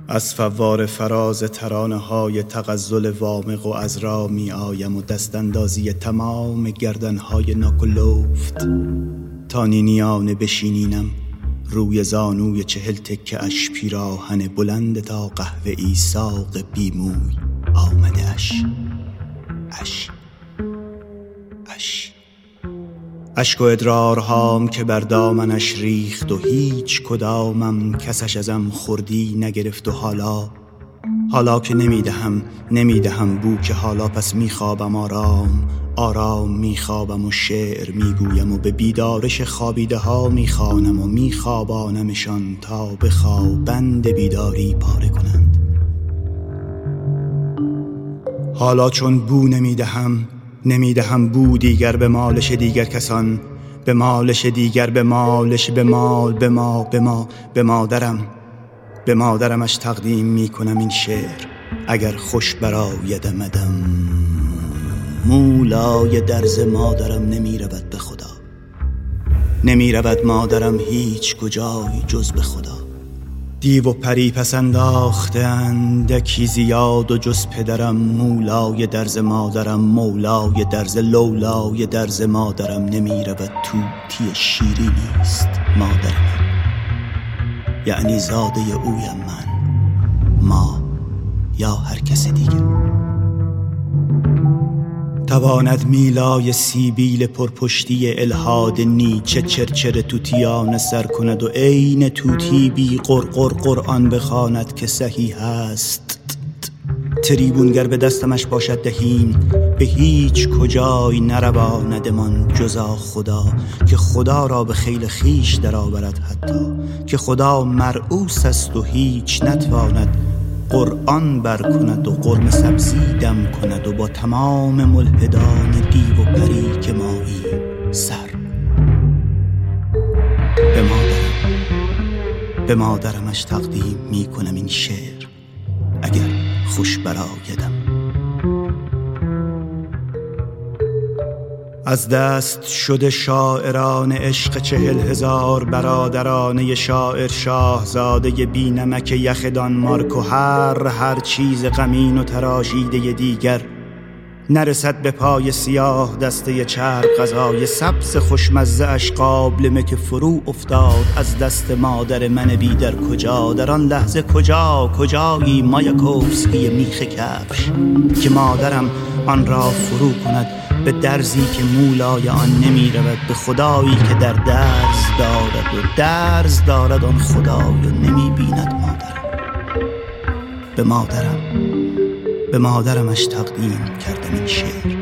از فوار فراز ترانه های تغزل وامق و عذرا می آیم و دستاندازی تمام گردن های ناکلفت تا نینیانه بشینینم روی زانوی 40 تکه اش پیراهن بلند تا قهوه ای ساق بیموی آمده اش اشک و ادرارهام که بر دامنش ریخت و هیچ کدامم کسش ازم خوردی نگرفت و حالا که نمیدهم بو که حالا پس میخوابم آرام میخوابم و شعر میگویم و به بیدارش خوابیده ها میخوانم و میخوابانمشان تا به خوابند بیداری پاره کنند. حالا چون بو نمیدهم بو دیگر به مالش دیگر کسان، به مالش دیگر، به مالش، به مال، به ما، به مادرمش تقدیم میکنم این شعر اگر خوش برآیدمدم. مولای درز مادرم نمیرود به خدا، نمیرود مادرم هیچ کجای جز به خدا. دیو و پری پس انداختند کی زیاد و جز پدرم. مولای درز مادرم، مولای درز، لولای درز مادرم نمیرود توتی شیری نیست مادر من، یعنی زاده اویم من، ما یا هر کس دیگه. تواند میلای سیبیل پرپشتی الحاد نیچه چرچر توتیان سر کند و عین توتی بی قرقر قرآن بخواند که صحیح هست. تریبونگر به دستمش باشد دهیم به هیچ کجای نرواندمان جزا خدا، که خدا را به خیل خیش در آورد حتی، که خدا مرعوس است و هیچ نتواند قرآن بر کند و قرم سبزی دم کند و با تمام ملحدان دیو و پری که مایی سر. به مادرمش تقدیم می کنم این شعر اگر خوش برآیدم. از دست شده شاعران عشق 40,000 برادرانه شاعر شاهزاده بی نمک یخ دانمارک و هر چیز غمین و تراشیده دیگر نرسد به پای سیاه دسته چرب غذای سبز خوشمزه اش قابلمه که فرو افتاد از دست مادر من بی در کجا. در آن لحظه کجایی مایاکوفسکی میخ کفش که مادرم آن را فرو کند به درزی که مولای آن نمی رود، به خدایی که در درز دارد و درز دارد آن خدای و نمی بیند مادرم. به مادرمش تقدیم کردم این شعر